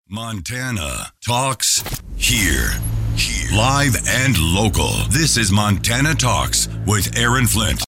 Montana Talks here. Live and local. This is Montana Talks with Aaron Flint.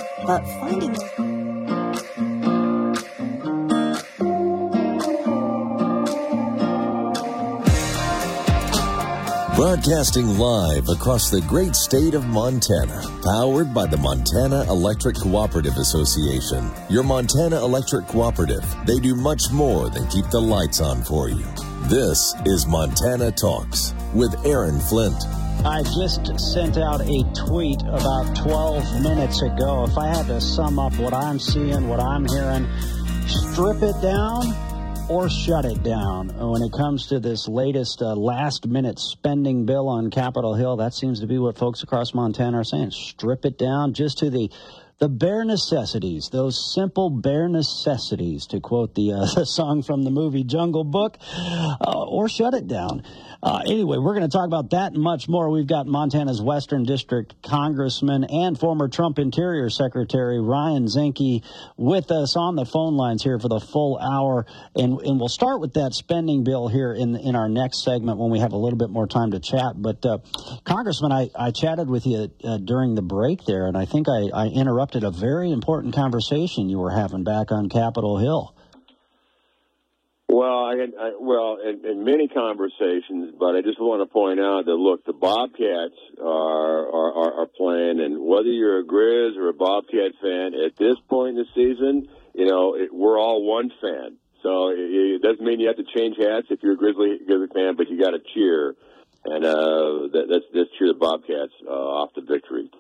Broadcasting live across the great state of Montana, powered by the Montana Electric Cooperative Association. Your Montana Electric Cooperative, they do much more than keep the lights on for you. This is Montana Talks with Aaron Flint. I just sent out a tweet about 12 minutes ago. If I had to sum up what I'm seeing, what I'm hearing, strip it down or shut it down. When it comes to this latest last-minute spending bill on Capitol Hill, that seems to be what folks across Montana are saying. Strip it down just to the bare necessities, those simple bare necessities, to quote the song from the movie Jungle Book, or shut it down. Anyway, we're going to talk about that and much more. We've got Montana's Western District Congressman and former Trump Interior Secretary Ryan Zinke with us on the phone lines here for the full hour. And we'll start with that spending bill here in our next segment when we have a little bit more time to chat. But, Congressman, I chatted with you during the break there, and I think I interrupted a very important conversation you were having back on Capitol Hill. Well, in many conversations, but I just want to point out that, look, the Bobcats are playing, and whether you're a Grizz or a Bobcat fan, at this point in the season, we're all one fan. So it doesn't mean you have to change hats if you're a Grizzly fan, but you got to cheer, and let's cheer the Bobcats off to victory.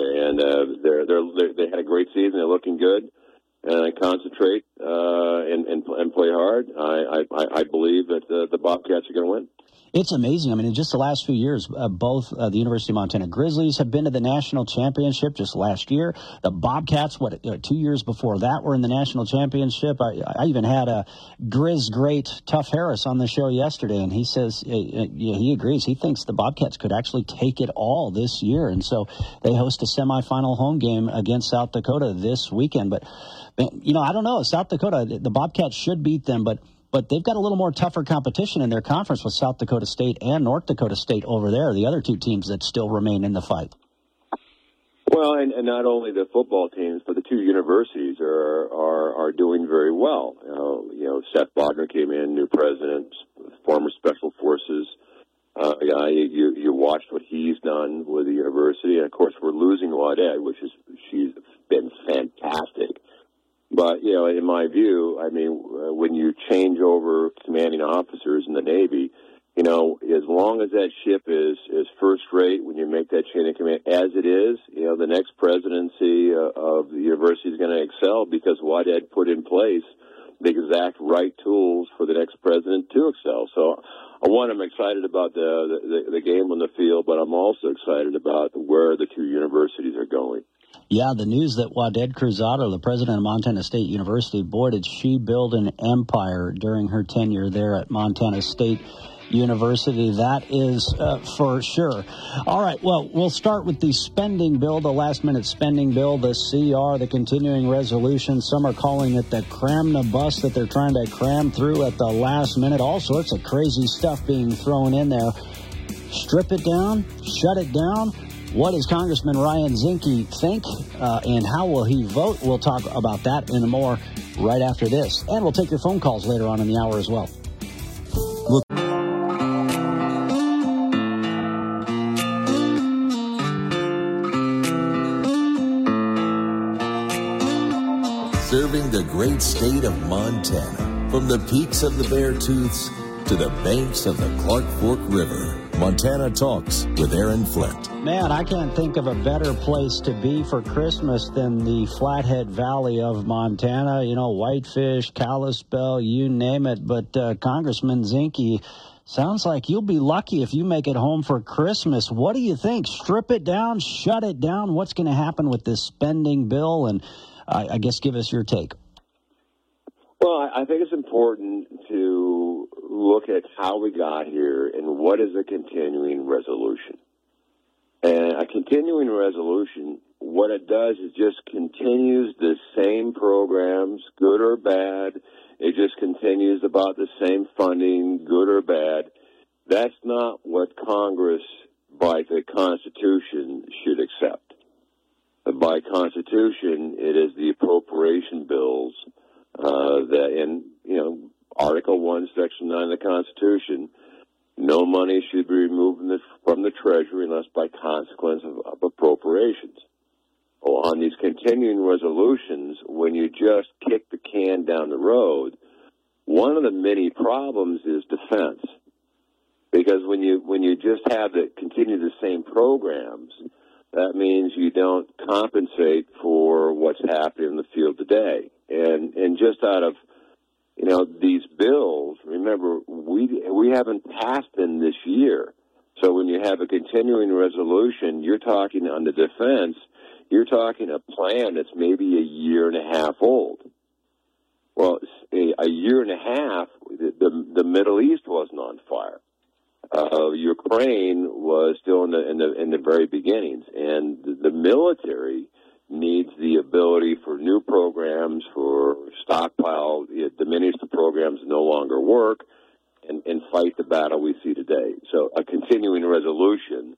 They had a great season. They're looking good. And concentrate and play hard. I believe that the Bobcats are going to win. It's amazing. I mean, in just the last few years, both the University of Montana Grizzlies have been to the national championship just last year. The Bobcats, 2 years before that, were in the national championship. I even had a Grizz great Tuff Harris on the show yesterday, and he says he agrees. He thinks the Bobcats could actually take it all this year, and so they host a semifinal home game against South Dakota this weekend. But I don't know. South Dakota, the Bobcats should beat them, but they've got a little more tougher competition in their conference with South Dakota State and North Dakota State over there, the other two teams that still remain in the fight. Well, and not only the football teams, but the two universities are doing very well. Seth Bodner came in, new president, former Special Forces guy. You watched what he's done with the university, and of course we're losing Waddell, she's been fantastic. But, in my view, I mean, when you change over commanding officers in the Navy, as long as that ship is first rate, when you make that chain of command, as it is, the next presidency of the university is going to excel because Waddell put in place the exact right tools for the next president to excel. So, I'm excited about the game on the field, but I'm also excited about where the two universities are going. Yeah, the news that Waded Cruzado, the president of Montana State University, boy, did she build an empire during her tenure there at Montana State University. That is for sure. All right, well, we'll start with the spending bill, the last-minute spending bill, the CR, the continuing resolution. Some are calling it the cramnibus that they're trying to cram through at the last minute. All sorts of crazy stuff being thrown in there. Strip it down, shut it down. What does Congressman Ryan Zinke think, and how will he vote? We'll talk about that and more right after this. And we'll take your phone calls later on in the hour as well. Serving the great state of Montana, from the peaks of the Beartooths to the banks of the Clark Fork River. Montana Talks with Aaron Flint. Man, I can't think of a better place to be for Christmas than the Flathead Valley of Montana. Whitefish, Kalispell, you name it. But Congressman Zinke, sounds like you'll be lucky if you make it home for Christmas. What do you think? Strip it down, shut it down? What's going to happen with this spending bill? And I guess give us your take. Well, I think it's important to look at how we got here and what is a continuing resolution. And a continuing resolution, what it does is just continues the same programs, good or bad, It just continues about the same funding, good or bad. That's not what Congress, by the Constitution, should accept. By Constitution, it is the appropriation bills that in, Article 1, Section 9 of the Constitution, no money should be removed from the Treasury unless by consequence of appropriations. Well, on these continuing resolutions, when you just kick the can down the road, one of the many problems is defense. Because when you just have to continue the same programs, that means you don't compensate for what's happening in the field today. And just out of, these bills, remember, we haven't passed them this year. So when you have a continuing resolution, you're talking on the defense, you're talking a plan that's maybe a year and a half old. Well, a year and a half, the Middle East wasn't on fire. Ukraine was still in the very beginnings, and the military needs the ability for new programs, for stockpile, diminish the programs that no longer work, and fight the battle we see today. So a continuing resolution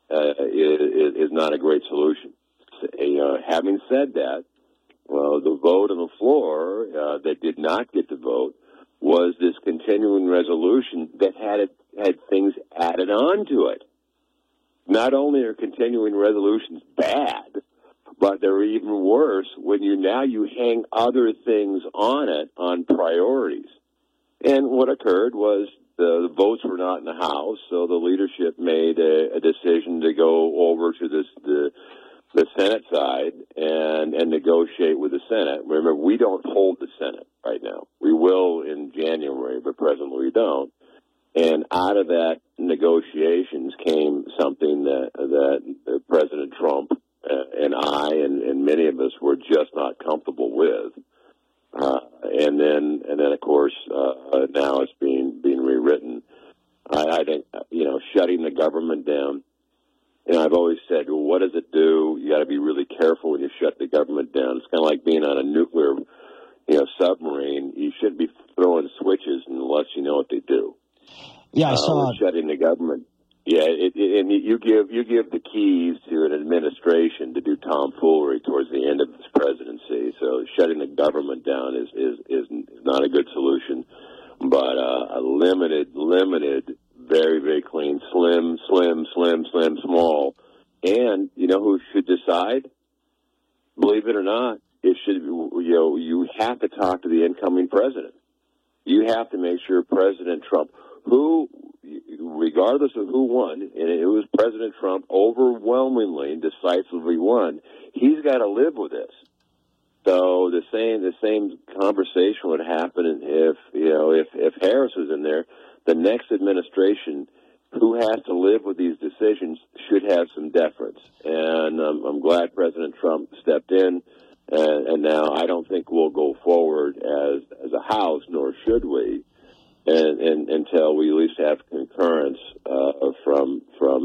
is not a great solution. Having said that, well, the vote on the floor that did not get the vote was this continuing resolution that had things added on to it. Not only are continuing resolutions bad, but they're even worse when you hang other things on it, on priorities. And what occurred was the votes were not in the House, so the leadership made a decision to go over to the Senate side and negotiate with the Senate. Remember, we don't hold the Senate right now. We will in January, but presently we don't. And out of that negotiations came something that President Trump and I and many of us were just not comfortable with. And then of course now it's being rewritten. I think shutting the government down. I've always said, well, what does it do? You got to be really careful when you shut the government down. It's kind of like being on a nuclear, submarine. You shouldn't be throwing switches unless you know what they do. Yeah, I saw shutting the government. Yeah, and you give the keys to an administration to do tomfoolery towards the end of its presidency. So shutting the government down is not a good solution. But a limited, very, very clean, slim, small. And you know who should decide? Believe it or not, it should. You have to talk to the incoming president. You have to make sure President Trump, who, regardless of who won, and it was President Trump overwhelmingly and decisively won, he's got to live with this. So the same conversation would happen if Harris was in there. The next administration, who has to live with these decisions, should have some deference. And I'm glad President Trump stepped in. And now I don't think we'll go forward as a House, nor should we, and until we at least have concurrence from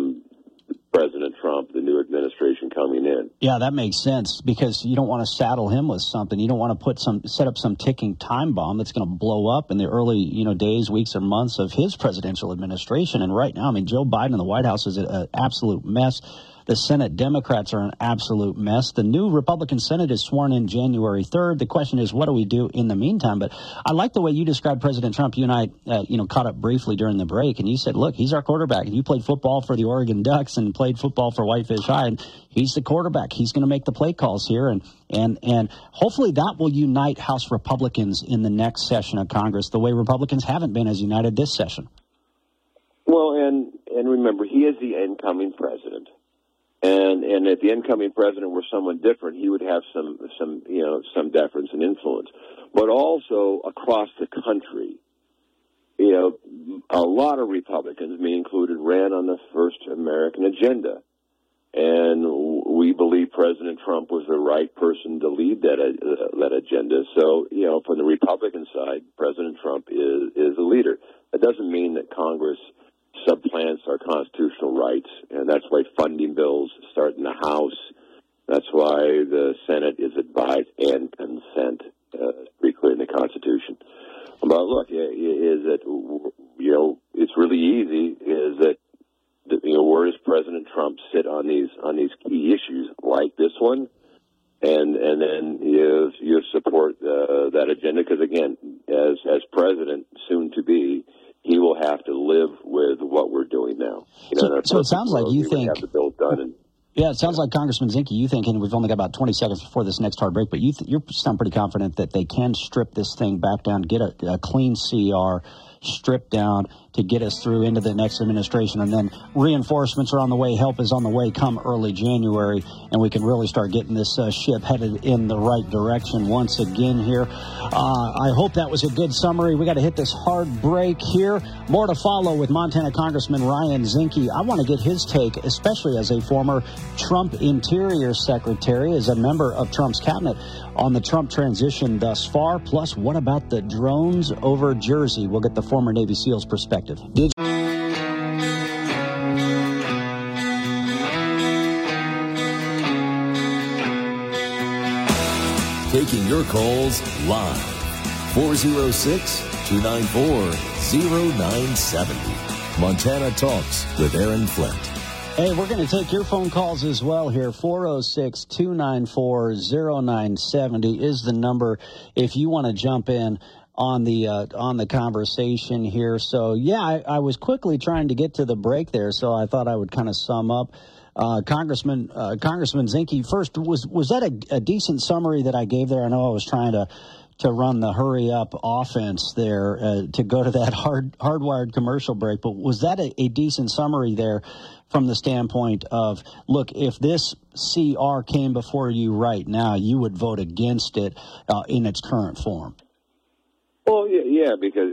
President Trump, the new administration coming in. Yeah, that makes sense, because you don't want to saddle him with something. You don't want to set up some ticking time bomb that's going to blow up in the early days, weeks, or months of his presidential administration. And right now, Joe Biden in the White House is an absolute mess. The Senate Democrats are an absolute mess. The new Republican Senate is sworn in January 3rd. The question is, what do we do in the meantime? But I like the way you described President Trump. You and I, caught up briefly during the break, and you said, look, he's our quarterback. And you played football for the Oregon Ducks and played football for Whitefish High, and he's the quarterback. He's going to make the play calls here, and hopefully that will unite House Republicans in the next session of Congress, the way Republicans haven't been as united this session. Well, and remember, he is the incoming president. And if the incoming president were someone different, he would have some deference and influence. But also across the country, a lot of Republicans, me included, ran on the First American Agenda. And we believe President Trump was the right person to lead that agenda. So, from the Republican side, President Trump is a leader. That doesn't mean that Congress supplants our constitutional rights, and that's why funding bills start in the House. That's why the Senate is advised and consent, pretty clear in the Constitution. But look, is that, it's really easy, is that, where does President Trump sit on these key issues like this one? And then you support that agenda, because again, as president, soon to be, he will have to live with what we're doing now. So it sounds like you think have the bill done. Yeah, it sounds like Congressman Zinke, you think, and we've only got about 20 seconds before this next hard break, but you sound pretty confident that they can strip this thing back down, get a clean CR, stripped down to get us through into the next administration, and then reinforcements are on the way, help is on the way come early January, and we can really start getting this ship headed in the right direction once again here. I hope that was a good summary. We got to hit this hard break here. More to follow with Montana Congressman Ryan Zinke. I want to get his take, especially as a former Trump Interior Secretary, as a member of Trump's cabinet, on the Trump transition thus far. Plus, what about the drones over Jersey? We'll get the former Navy SEAL's perspective. Taking your calls live. 406-294-0970. Montana Talks with Aaron Flint. Hey, we're going to take your phone calls as well here. 406-294-0970 is the number if you want to jump in on the conversation here. So, yeah, I was quickly trying to get to the break there, so I thought I would kind of sum up. Congressman Zinke, first, was that a decent summary that I gave there? I know I was trying to run the hurry-up offense there to go to that hardwired commercial break, but was that a decent summary there from the standpoint of, look, if this CR came before you right now, you would vote against it in its current form? Well, yeah, because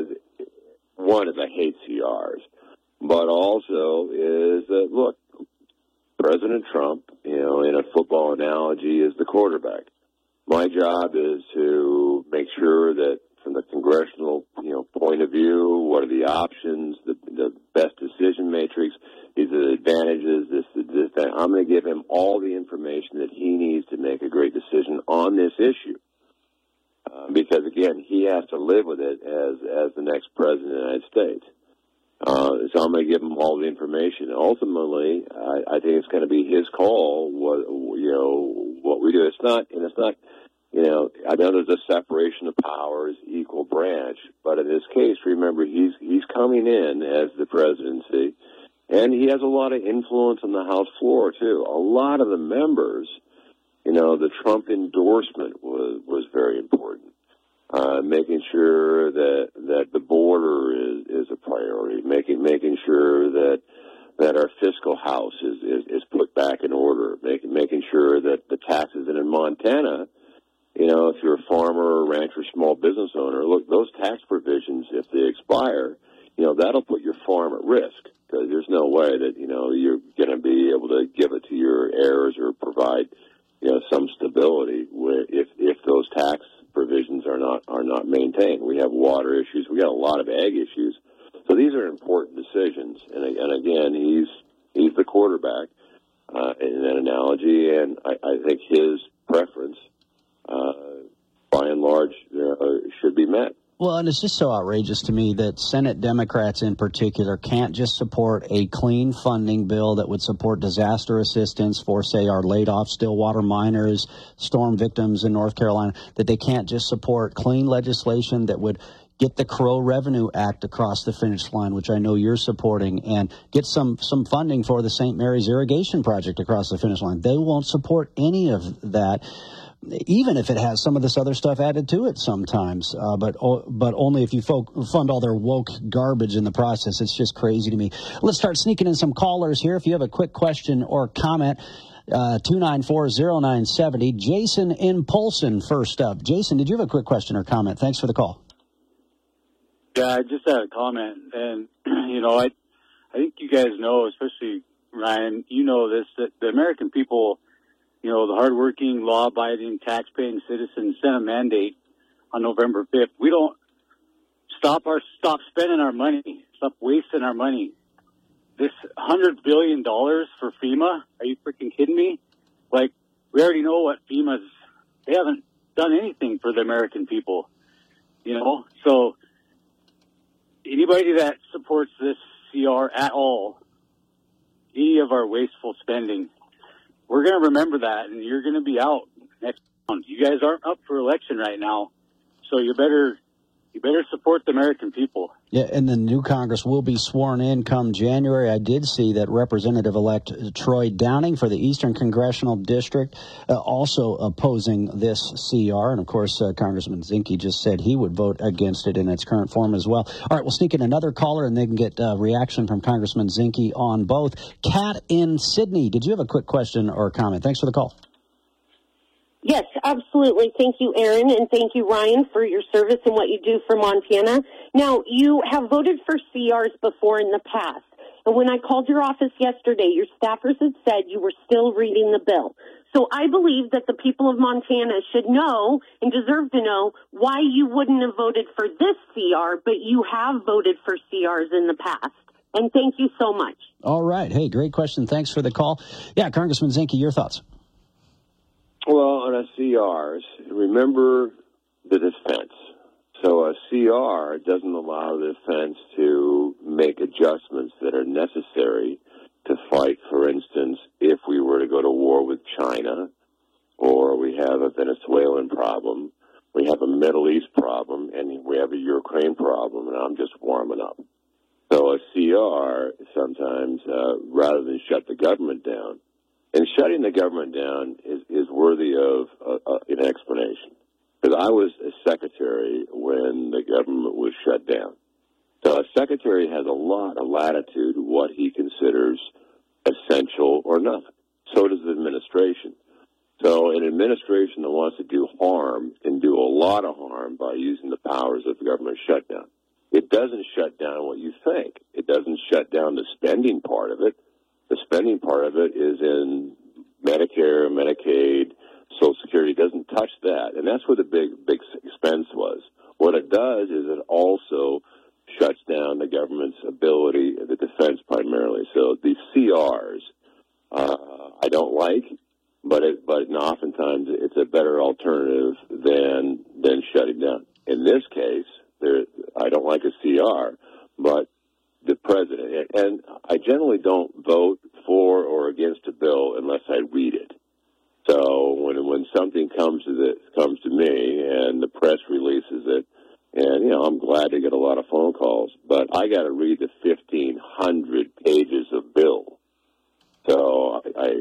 one is I hate CRs, but also is that, look, President Trump, in a football analogy, is the quarterback. My job is to make sure that from the congressional, point of view, what are the options, the best decision matrix, these are the advantages, this, that. I'm going to give him all the information that he needs to make a great decision on this issue. Because, again, he has to live with it as the next president of the United States. So I'm going to give him all the information. Ultimately, I think it's going to be his call. What we do. It's not. I know there's a separation of powers, equal branch, but in this case, remember he's coming in as the presidency, and he has a lot of influence on the House floor too. A lot of the members, the Trump endorsement was very important. Making sure that the border is a priority, making sure that our fiscal house is put back in order, making sure that the taxes in Montana, if you're a farmer or rancher, small business owner, look, those tax provisions, if they expire, that'll put your farm at risk, because there's no way that, you're going to be able to give it to your heirs or provide, some stability if those tax provisions are not maintained. We have water issues. We got a lot of ag issues. So these are important decisions. And again, he's the quarterback in that analogy, and I think his preference, by and large, should be met. Well, and it's just so outrageous to me that Senate Democrats in particular can't just support a clean funding bill that would support disaster assistance for, say, our laid-off Stillwater miners, storm victims in North Carolina, that they can't just support clean legislation that would get the Crow Revenue Act across the finish line, which I know you're supporting, and get some funding for the St. Mary's irrigation project across the finish line. They won't support any of that, even if it has some of this other stuff added to it sometimes, but only if you fund all their woke garbage in the process. It's just crazy to me. Let's start sneaking in some callers here. If you have a quick question or comment, 294-0970. Jason in Polson first up. Jason, did you have a quick question or comment? Thanks for the call. Yeah, I just had a comment, and, I think you guys know, especially Ryan, this, that the American people, the hardworking, law-abiding, tax-paying citizens sent a mandate on November 5th. We don't stop spending our money, stop wasting our money. This $100 billion for FEMA, are you freaking kidding me? Like, we already know what they haven't done anything for the American people. So anybody that supports this CR at all, any of our wasteful spending, we're going to remember that, and you're going to be out next round. You guys aren't up for election right now, so you better support the American people. Yeah, and the new Congress will be sworn in come January. I did see that Representative-elect Troy Downing for the Eastern Congressional District also opposing this CR. And, of course, Congressman Zinke just said he would vote against it in its current form as well. All right, we'll sneak in another caller, and they can get reaction from Congressman Zinke on both. Kat in Sydney, did you have a quick question or comment? Thanks for the call. Yes, absolutely. Thank you, Aaron, and thank you, Ryan, for your service and what you do for Montana. Now, you have voted for CRs before in the past, and when I called your office yesterday, your staffers had said you were still reading the bill. So I believe that the people of Montana should know and deserve to know why you wouldn't have voted for this CR, but you have voted for CRs in the past. And thank you so much. All right. Hey, great question. Thanks for the call. Yeah, Congressman Zinke, your thoughts? Well, on a CRs, remember the defense. So a CR doesn't allow the defense to make adjustments that are necessary to fight, for instance, if we were to go to war with China, or we have a Venezuelan problem, we have a Middle East problem, and we have a Ukraine problem, and I'm just warming up. So a CR sometimes, rather than shut the government down, and shutting the government down is worthy of an explanation. Because I was a secretary when the government was shut down. So a secretary has a lot of latitude what he considers essential or not. So does the administration. So an administration that wants to do harm can do a lot of harm by using the powers of the government shutdown. It doesn't shut down what you think. It doesn't shut down the spending part of it. The spending part of it is in Medicare, Medicaid, Social Security. It doesn't touch that. And that's where the big expense was. What it does is it also shuts down the government's ability, the defense primarily. So these CRs, I don't like, but oftentimes it's a better alternative than shutting down. In this case, I don't like a CR, but the president, and I generally don't vote for or against a bill unless I read it. So when something comes to me and the press releases it, and I'm glad to get a lot of phone calls, but I got to read the 1,500 pages of bill. So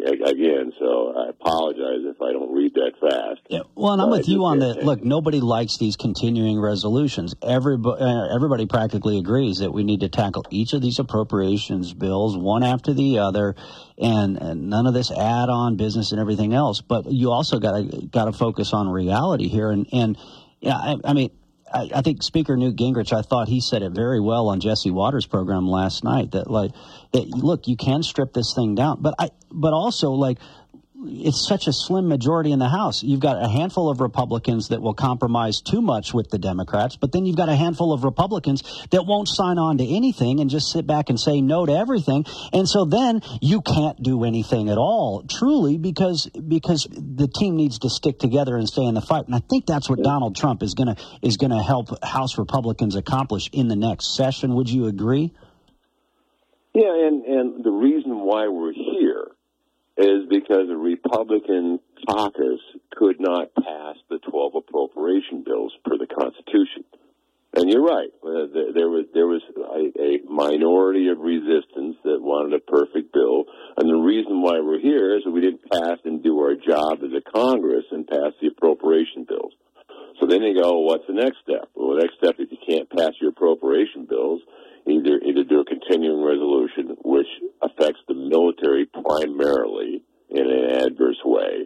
I apologize if I don't read that fast. Yeah, well, and I'm with you on that. Look, nobody likes these continuing resolutions. Everybody practically agrees that we need to tackle each of these appropriations bills one after the other, and none of this add-on business and everything else. But you also got to focus on reality here. And yeah, I think Speaker Newt Gingrich, I thought he said it very well on Jesse Waters' program last night that look, you can strip this thing down, but also it's such a slim majority in the House. You've got a handful of Republicans that will compromise too much with the Democrats, but then you've got a handful of Republicans that won't sign on to anything and just sit back and say no to everything. And so then you can't do anything at all, truly, because the team needs to stick together and stay in the fight. And I think that's what Donald Trump is gonna help House Republicans accomplish in the next session. Would you agree? Yeah, and the reason why we're here is because the Republican caucus could not pass the 12 appropriation bills per the Constitution. And you're right. There was a minority of resistance that wanted a perfect bill. And the reason why we're here is that we didn't pass and do our job as a Congress and pass the appropriation bills. So then you go, what's the next step? Well, the next step, if you can't pass your appropriation bills, either do a continuing resolution, which affects the military primarily in an adverse way,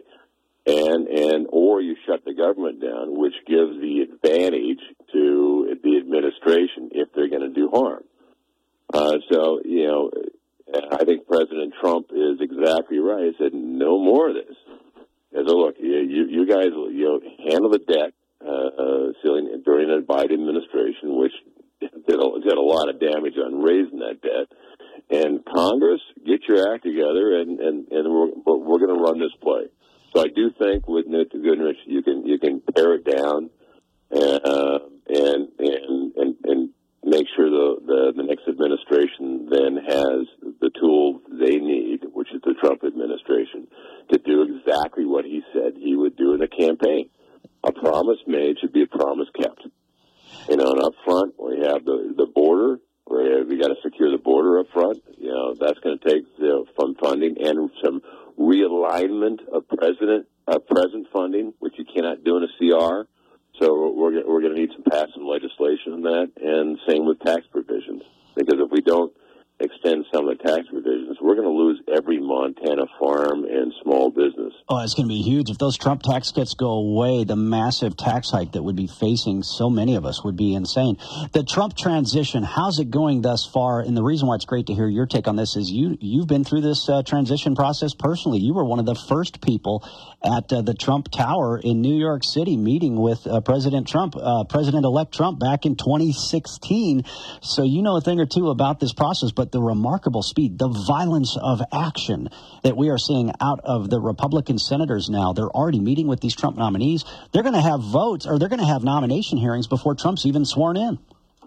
or you shut the government down, which gives the advantage to the administration if they're going to do harm. So I think President Trump is exactly right. He said, no more of this. He said, look, you guys handle the debt ceiling during the Biden administration, which did a lot of damage on raising that debt. And Congress, get your act together, and we're going to run this play. So I do think with Newt Gingrich, you can pare it down, and and make sure the next administration then has the tool they need, which is the Trump administration, to do exactly what he said he would do in the campaign. A promise made should be a promise kept. And up front, we have the border. We got to secure the border up front. That's going to take some funding and some realignment of present funding, which you cannot do in a CR. So we're going to need to pass some legislation on that, and same with tax provisions. Because if we don't extend some of the tax provisions, we're going to lose every Montana farm and small business. Oh, it's going to be huge. If those Trump tax cuts go away, the massive tax hike that would be facing so many of us would be insane. The Trump transition, how's it going thus far? And the reason why it's great to hear your take on this is you've been through this transition process personally. You were one of the first people at the Trump Tower in New York City meeting with President Trump, President-elect Trump, back in 2016. So you know a thing or two about this process, but the remarkable speed, the violence of action that we are seeing out of the Republican senators now. They're already meeting with these Trump nominees. They're going to have votes, or they're going to have nomination hearings before Trump's even sworn in.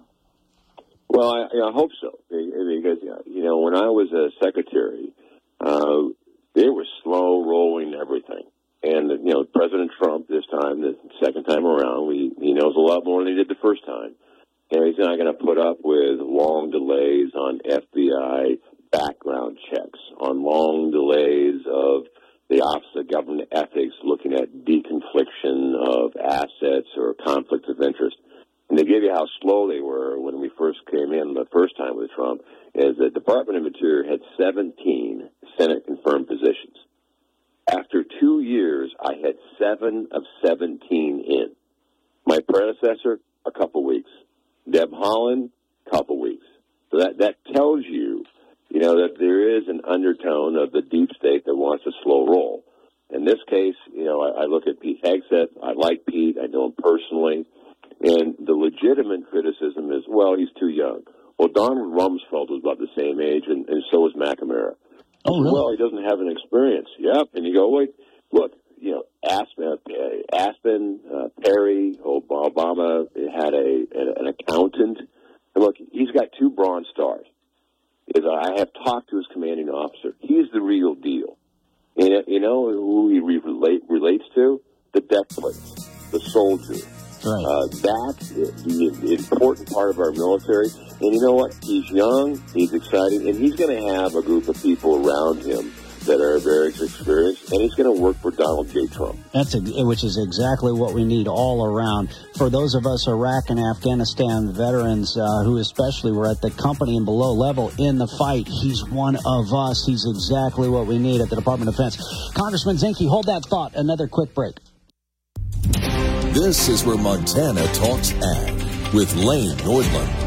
Well, I hope so, because when I was a secretary, they were slow rolling everything. And President Trump this time, the second time around, he knows a lot more than he did the first time. He's not going to put up with long delays on FBI background checks, on long delays of the Office of Government Ethics looking at deconfliction of assets or conflicts of interest. And to give you how slow they were when we first came in the first time with Trump, is the Department of Interior had 17 Senate-confirmed positions. After 2 years, I had 7 of 17 in. My predecessor, a couple weeks. Deb Haaland, a couple weeks. So that tells you, that there is an undertone of the deep state that wants a slow roll. In this case, I look at Pete Hegseth. I like Pete. I know him personally. And the legitimate criticism is, well, he's too young. Well, Donald Rumsfeld was about the same age, and so was McNamara. Oh, really? Well, he doesn't have an experience. Yep. And you go, wait, look, Aspen, Perry, Obama had an accountant. And look, he's got 2 Bronze Stars. I have talked to his commanding officer. He's the real deal. And you know who he relates to? The death plates, the soldier. Right. That's the important part of our military. And you know what? He's young, he's excited, and he's going to have a group of people around him that are very experienced, and he's going to work for Donald J. Trump. Which is exactly what we need all around. For those of us Iraq and Afghanistan veterans who especially were at the company and below level in the fight, he's one of us. He's exactly what we need at the Department of Defense. Congressman Zinke, hold that thought. Another quick break. This is where Montana talks ag with Lane Nordlund.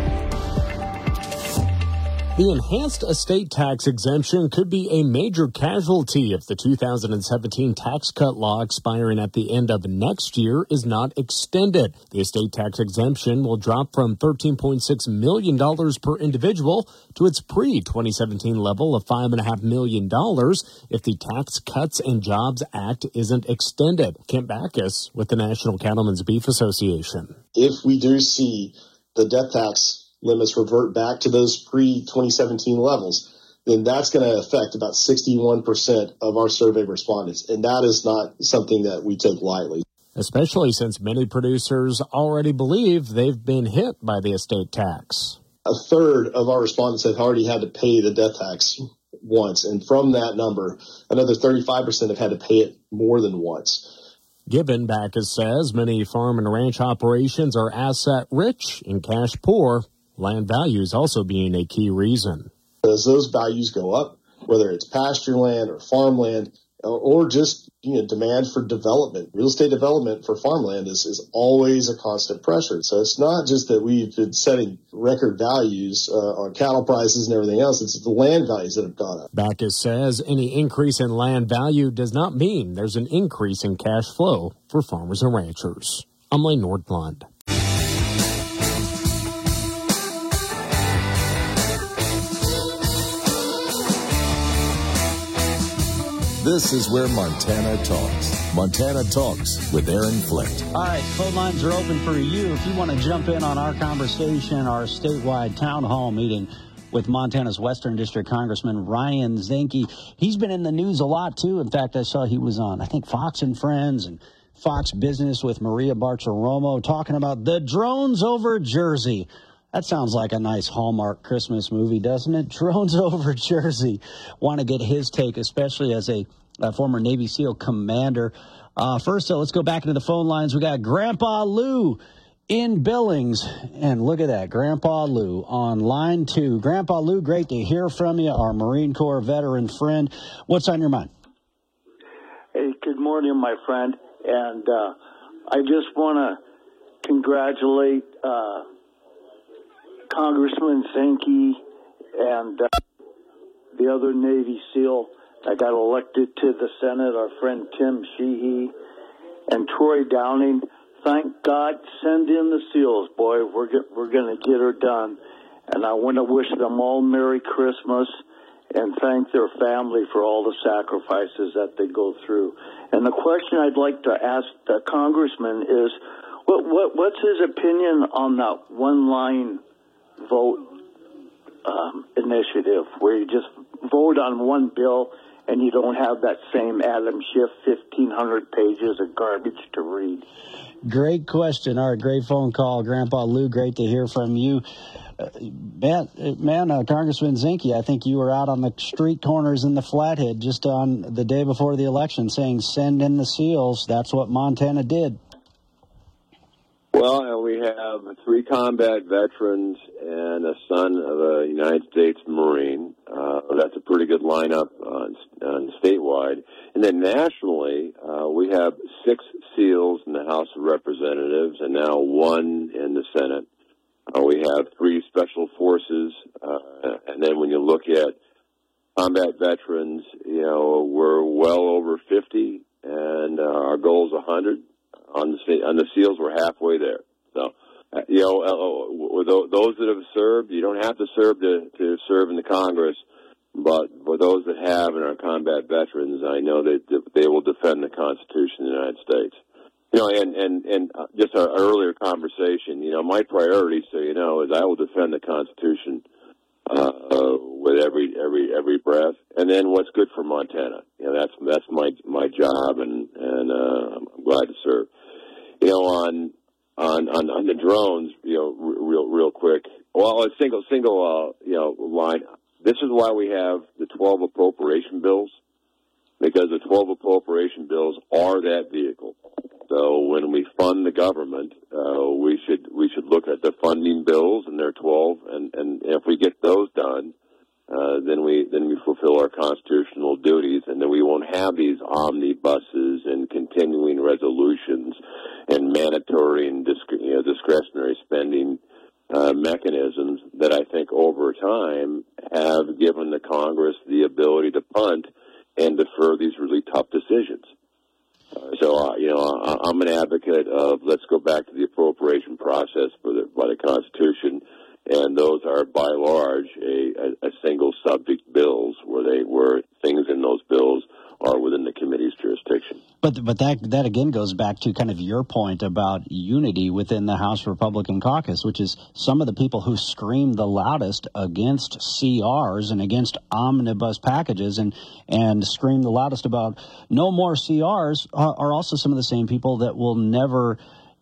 The enhanced estate tax exemption could be a major casualty if the 2017 tax cut law expiring at the end of next year is not extended. The estate tax exemption will drop from $13.6 million per individual to its pre-2017 level of $5.5 million if the Tax Cuts and Jobs Act isn't extended. Kent Backus with the National Cattlemen's Beef Association. If we do see the death tax limits revert back to those pre-2017 levels, then that's going to affect about 61% of our survey respondents. And that is not something that we take lightly. Especially since many producers already believe they've been hit by the estate tax. A third of our respondents have already had to pay the death tax once. And from that number, another 35% have had to pay it more than once. Gibbon Backus says many farm and ranch operations are asset rich and cash poor. Land values also being a key reason. As those values go up, whether it's pasture land or farmland, or just demand for development, real estate development for farmland is always a constant pressure. So it's not just that we've been setting record values on cattle prices and everything else. It's the land values that have gone up. Backus says any increase in land value does not mean there's an increase in cash flow for farmers and ranchers. I'm Lane Nordlund. This is where Montana talks. Montana Talks with Aaron Flint. All right, phone lines are open for you. If you want to jump in on our conversation, our statewide town hall meeting with Montana's Western District Congressman Ryan Zinke. He's been in the news a lot, too. In fact, I saw he was on, I think, Fox and Friends and Fox Business with Maria Bartiromo talking about the drones over Jersey. That sounds like a nice Hallmark Christmas movie, doesn't it? Drones over Jersey. Want to get his take, especially as a former Navy SEAL commander. First, let's go back into the phone lines. We got Grandpa Lou in Billings. And look at that, Grandpa Lou on line 2. Grandpa Lou, great to hear from you, our Marine Corps veteran friend. What's on your mind? Hey, good morning, my friend. And I just want to congratulate Congressman Zinke and the other Navy SEAL that got elected to the Senate, our friend Tim Sheehy and Troy Downing. Thank God, send in the SEALs, boy. We're going to get her done. And I want to wish them all Merry Christmas and thank their family for all the sacrifices that they go through. And the question I'd like to ask the congressman is, what's his opinion on that one-line vote initiative where you just vote on one bill and you don't have that same Adam Schiff 1,500 pages of garbage to read? Great question. All right, great phone call, Grandpa Lou. Great to hear from you. Congressman Zinke, I think you were out on the street corners in the Flathead just on the day before the election saying, send in the SEALs. That's what Montana did. Well, we have 3 combat veterans and a son of a United States Marine. That's a pretty good lineup on statewide. And then nationally, we have 6 SEALs in the House of Representatives and now 1 in the Senate. We have 3 special forces. And then when you look at combat veterans, we're well over 50, and our goal is 100. On the SEALs, we're halfway there. So, those that have served, you don't have to serve to serve in the Congress, but for those that have and are combat veterans, I know that they will defend the Constitution of the United States. And just our earlier conversation, my priority, so is I will defend the Constitution with every breath, and then what's good for Montana. That's my job, and I'm glad to serve. On the drones, real quick. Well, a single line. This is why we have the 12 appropriation bills, because the 12 appropriation bills are that vehicle. So when we fund the government, we should look at the funding bills, and there are 12, and if we get those done, then we fulfill our constitutional duties, and then we won't have these omnibuses and continuing resolutions and mandatory and discretionary spending mechanisms that I think over time have given the Congress the ability to punt and defer these really tough decisions. I'm an advocate of let's go back to the appropriation process by the Constitution, and those are by large a single subject bills where things in those bills are within the committee's jurisdiction. But that again goes back to kind of your point about unity within the House Republican caucus, which is some of the people who scream the loudest against CRs and against omnibus packages and scream the loudest about no more CRs are also some of the same people that will never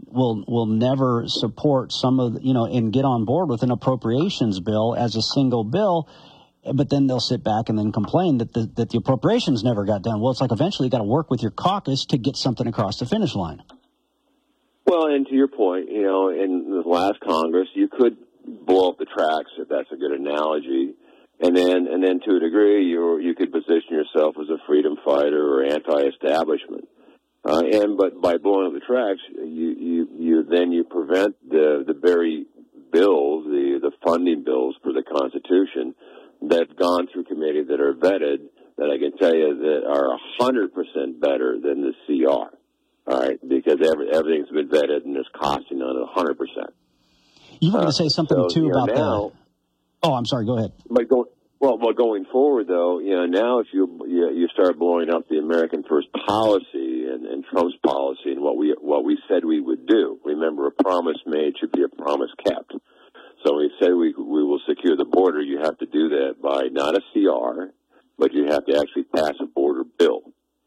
support some of and get on board with an appropriations bill as a single bill. But then they'll sit back and then complain that the appropriations never got done. Well, it's like eventually you got to work with your caucus to get something across the finish line. Well, and to your point, in the last Congress, you could blow up the tracks, if that's a good analogy, and then to a degree, you could position yourself as a freedom fighter or anti-establishment. But by blowing up the tracks, you prevent the very bills, the funding bills for the Constitution that have gone through committee that are vetted, that I can tell you that are 100% better than the CR. All right, because everything's been vetted and there's costing on it 100%. You were going to say something too about now, that. Oh, I'm sorry. Go ahead. But Well, going forward, though, now if you start blowing up the American First policy and Trump's policy and what we said we would do. Remember, a promise made should be a promise kept. So we said we will secure the border. You have to do that by not a CR, but you have to actually pass a border bill.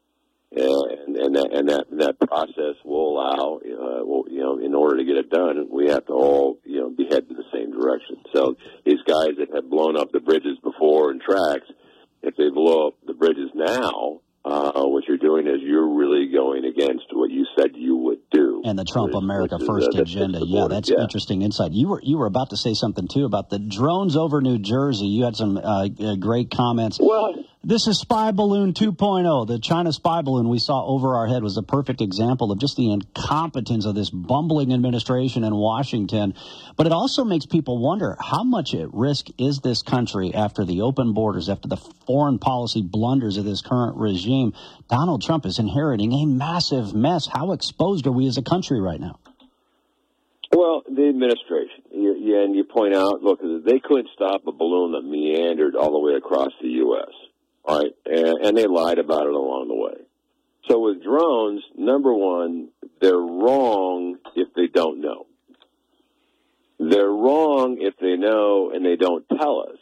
And that process will allow, in order to get it done, we have to all, be heading in the same direction. So these guys that have blown up the bridges before and tracks, if they blow up the bridges now, what you're doing is you're really going against what you said you would do. And the Trump America First agenda. Yeah, that's interesting insight. You were about to say something, too, about the drones over New Jersey. You had some great comments. Well, this is Spy Balloon 2.0. The China spy balloon we saw over our head was a perfect example of just the incompetence of this bumbling administration in Washington. But it also makes people wonder, how much at risk is this country after the open borders, after the foreign policy blunders of this current regime? Donald Trump is inheriting a massive mess. How exposed are we as a country right now? Well, the administration, and you point out, look, they couldn't stop a balloon that meandered all the way across the U.S., right? And they lied about it along the way. So with drones, number one, they're wrong if they don't know. They're wrong if they know and they don't tell us.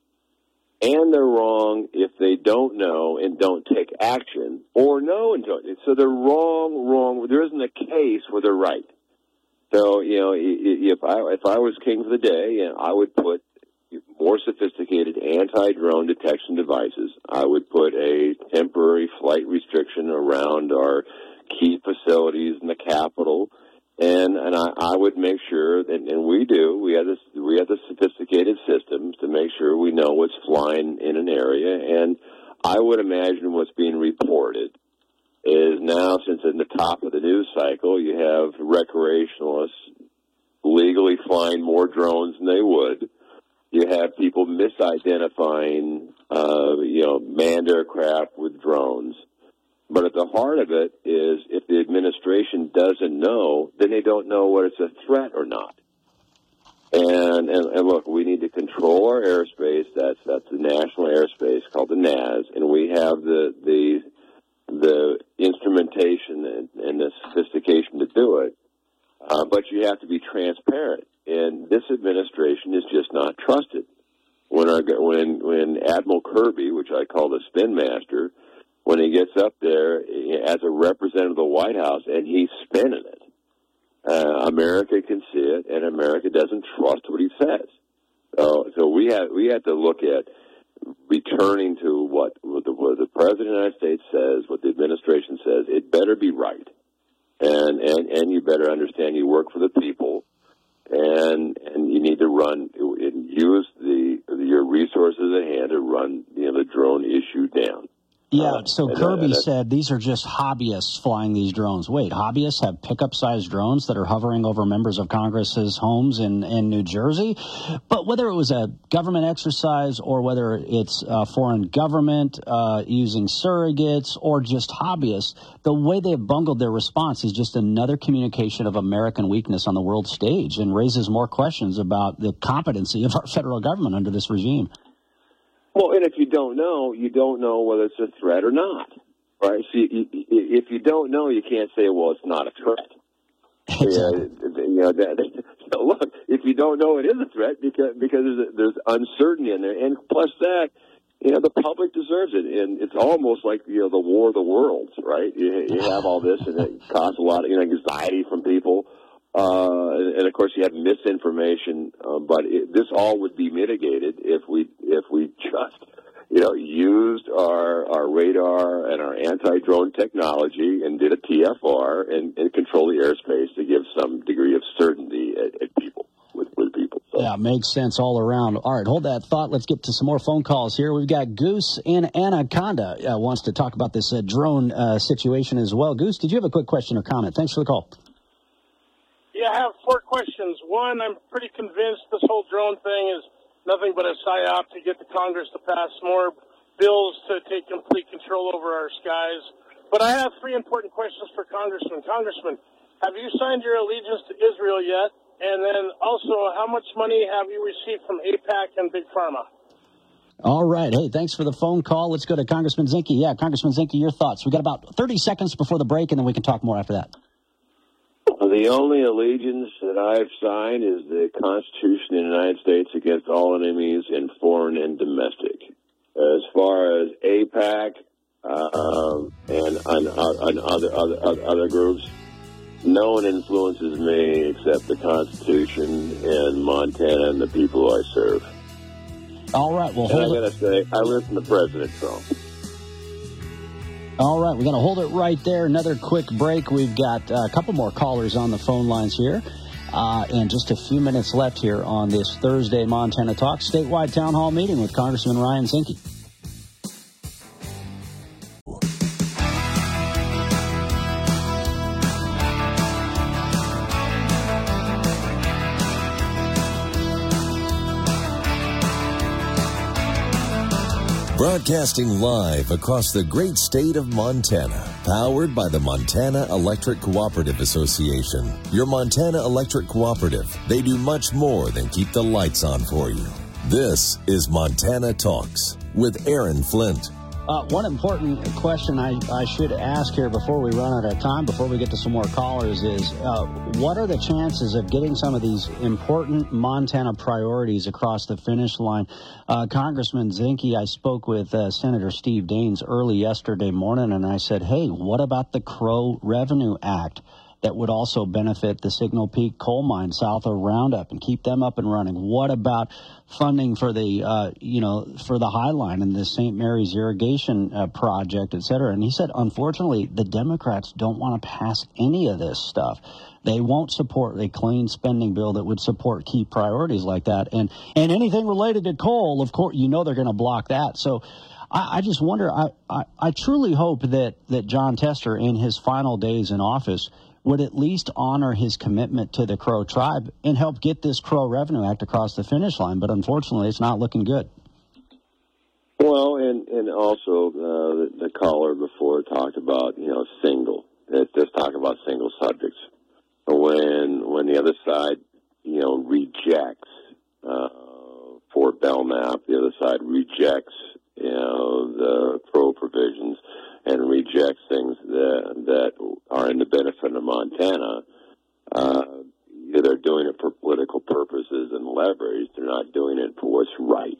And they're wrong if they don't know and don't take action, or know and don't. So they're wrong. There isn't a case where they're right. So, if I was king for the day, I would put more sophisticated anti-drone detection devices. I would put a temporary flight restriction around our key facilities in the Capitol. And I would make sure, and we have the sophisticated systems to make sure we know what's flying in an area. And I would imagine what's being reported is now, since in the top of the news cycle, you have recreationalists legally flying more drones than they would. You have people misidentifying, manned aircraft with drones. But at the heart of it is, if the administration doesn't know, then they don't know whether it's a threat or not. And look, we need to control our airspace. That's the national airspace called the NAS, and we have the instrumentation and the sophistication to do it. But you have to be transparent, and this administration is just not trusted. When Admiral Kirby, which I call the spin master, when he gets up there as a representative of the White House and he's spinning it, America can see it, and America doesn't trust what he says. So we have to look at returning to what the President of the United States says, what the administration says. It better be right, and you better understand you work for the people, and you need to run and use your resources at hand to run the drone issue down. Yeah, so Kirby said these are just hobbyists flying these drones. Wait, hobbyists have pickup-sized drones that are hovering over members of Congress's homes in New Jersey? But whether it was a government exercise or whether it's a foreign government using surrogates or just hobbyists, the way they've bungled their response is just another communication of American weakness on the world stage and raises more questions about the competency of our federal government under this regime. Well, and if you don't know whether it's a threat or not, right? So if you don't know, you can't say, well, it's not a threat. Exactly. Look, if you don't know, it is a threat because there's uncertainty in there, and plus that, the public deserves it, and it's almost like the war of the worlds, right? You have all this, and it causes a lot of anxiety from people. And of course, you have misinformation, but this all would be mitigated if we just, used our radar and our anti-drone technology and did a TFR and control the airspace to give some degree of certainty at people, with people. So. Yeah, makes sense all around. All right, hold that thought. Let's get to some more phone calls here. We've got Goose in Anaconda wants to talk about this drone situation as well. Goose, did you have a quick question or comment? Thanks for the call. Yeah, I have 4 questions. One, I'm pretty convinced this whole drone thing is nothing but a psyop to get the Congress to pass more bills to take complete control over our skies. But I have 3 important questions for Congressman. Congressman, have you signed your allegiance to Israel yet? And then also, how much money have you received from AIPAC and Big Pharma? All right. Hey, thanks for the phone call. Let's go to Congressman Zinke. Yeah, Congressman Zinke, your thoughts. We got about 30 seconds before the break, and then we can talk more after that. The only allegiance that I've signed is the Constitution of the United States against all enemies in foreign and domestic. As far as AIPAC and other groups, no one influences me except the Constitution and Montana and the people I serve. All right. Well, and I got to say, I listen to President Trump. All right, we're going to hold it right there. Another quick break. We've got a couple more callers on the phone lines here. And just a few minutes left here on this Thursday Montana Talk statewide town hall meeting with Congressman Ryan Zinke. Broadcasting live across the great state of Montana, powered by the Montana Electric Cooperative Association. Your Montana Electric Cooperative, they do much more than keep the lights on for you. This is Montana Talks with Aaron Flint. One important question I should ask here before we run out of time, before we get to some more callers, is what are the chances of getting some of these important Montana priorities across the finish line? Congressman Zinke, I spoke with Senator Steve Daines early yesterday morning, and I said, hey, what about the Crow Revenue Act that would also benefit the Signal Peak coal mine south of Roundup and keep them up and running? What about funding for the, for the High Line and the St. Mary's irrigation project, et cetera? And he said, unfortunately, the Democrats don't want to pass any of this stuff. They won't support a clean spending bill that would support key priorities like that. And anything related to coal, of course, they're going to block that. So I just wonder, I truly hope that Jon Tester, in his final days in office, would at least honor his commitment to the Crow tribe and help get this Crow Revenue Act across the finish line. But unfortunately, it's not looking good. Well, and also the caller before talked about, single. Let's talk about single subjects. When the other side, rejects Fort Belknap, the other side rejects, the Crow provisions, and rejects things that are in the benefit of Montana, they're doing it for political purposes and leverage. They're not doing it for what's right.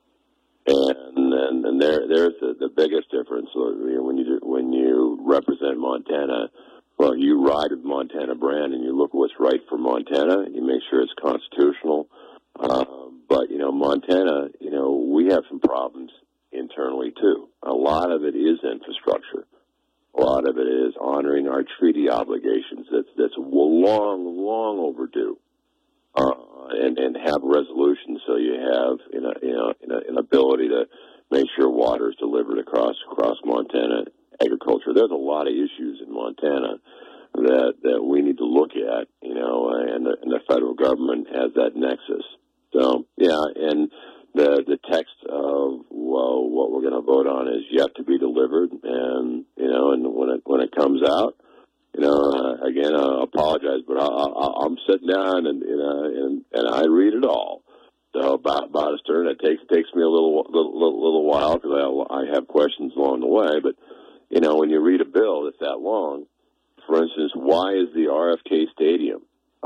And there's the biggest difference. When you represent Montana, well, you ride with Montana brand and you look at what's right for Montana. You make sure it's constitutional. But Montana, we have some problems internally too. A lot of it is infrastructure. A lot of it is honoring our treaty obligations. That's long overdue. And have resolutions so you have an ability to make sure water is delivered across Montana. Agriculture. There's a lot of issues in Montana that we need to look at. And the federal government has that nexus. So and the text of what we're going to vote on is yet to be delivered, and and when it comes out, again, I apologize, but I'm sitting down and I read it all. So about a turn, it takes me a little while because I have questions along the way. But when you read a bill that's that long, for instance, why is the RFK Stadium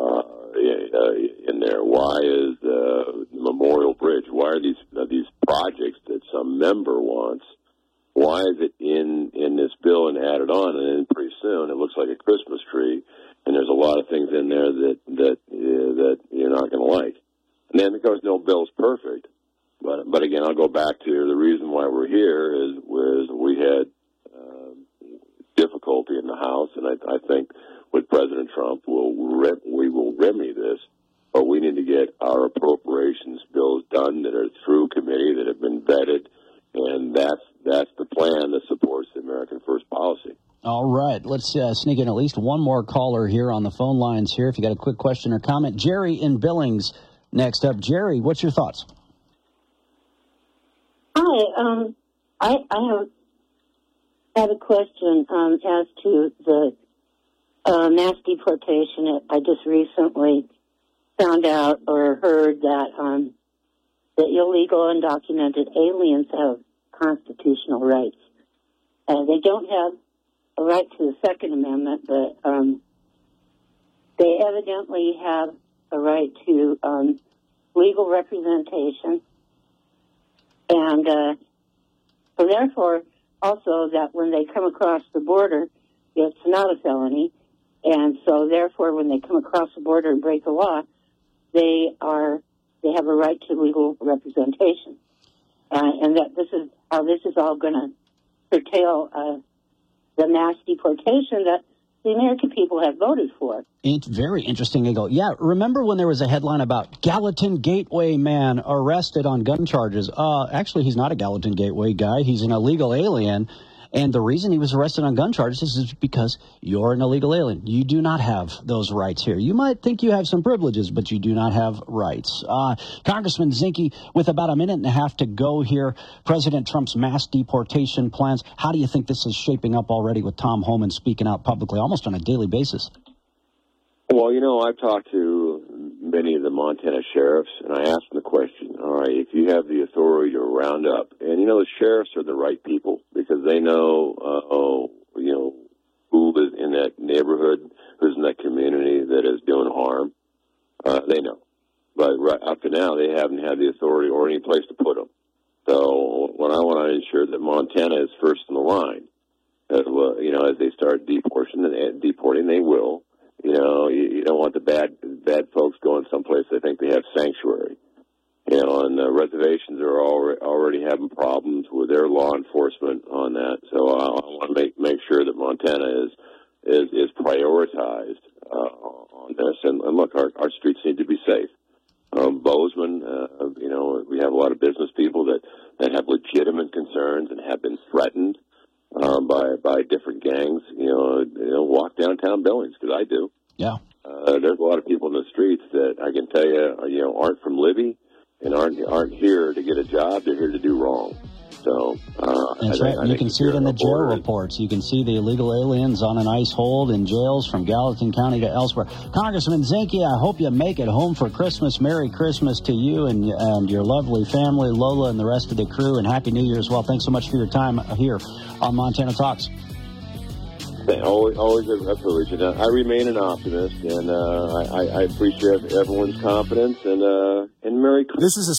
in there? Why is the Memorial Bridge? Why are these projects that some member wants? Why is it in this bill and added on? And then pretty soon it looks like a Christmas tree, and there's a lot of things in there that you're not going to like. And then because no bill's perfect, but again, I'll go back to the reason why we're here was we had difficulty in the House, and I think with President Trump we will remedy this, but we need to get our appropriations bills done that are through committee, that have been vetted, and that's the plan that supports the American First policy. All right, let's sneak in at least one more caller here on the phone lines here. If you got a quick question or comment, Jerry in Billings next up. Jerry, what's your thoughts? Hi, I have a question as to the mass deportation. I just recently found out or heard that that illegal, undocumented aliens have constitutional rights. They don't have a right to the Second Amendment, but they evidently have a right to legal representation, and so therefore also that when they come across the border, it's not a felony, and so therefore when they come across the border and break the law, they have a right to legal representation, and that this is how this is all going to curtail the mass deportation that the American people have voted for. It's very interesting, Eagle. Yeah, remember when there was a headline about Gallatin Gateway man arrested on gun charges? Actually, he's not a Gallatin Gateway guy. He's an illegal alien. And the reason he was arrested on gun charges is because you're an illegal alien. You do not have those rights here. You might think you have some privileges, but you do not have rights. Congressman Zinke, with about a minute and a half to go here, President Trump's mass deportation plans, how do you think this is shaping up already with Tom Homan speaking out publicly almost on a daily basis? Well, I've talked to many of the Montana sheriffs, and I asked them the question, all right, if you have the authority to round up, and, the sheriffs are the right people because they know, who is in that neighborhood, who's in that community that is doing harm. They know. But right up to now, they haven't had the authority or any place to put them. So when I want to ensure that Montana is first in the line, as they start deporting, they will. You don't want the bad folks going someplace they think they have sanctuary. And the reservations are already having problems with their law enforcement on that. So I want to make sure that Montana is prioritized on this. And look, our streets need to be safe. Bozeman, we have a lot of business people that have legitimate concerns and have been threatened by different gangs. Walk downtown Billings, because I do. Yeah. There's a lot of people in the streets that I can tell you, aren't from Libby and aren't here to get a job. They're here to do wrong. So that's right. You can see it in the jail reports. You can see the illegal aliens on an ICE hold in jails from Gallatin County to elsewhere. Congressman Zinke, I hope you make it home for Christmas. Merry Christmas to you and your lovely family, Lola, and the rest of the crew, and Happy New Year as well. Thanks so much for your time here on Montana Talks. Always a privilege. And I remain an optimist, and I appreciate everyone's confidence. And Merry Christmas. This is a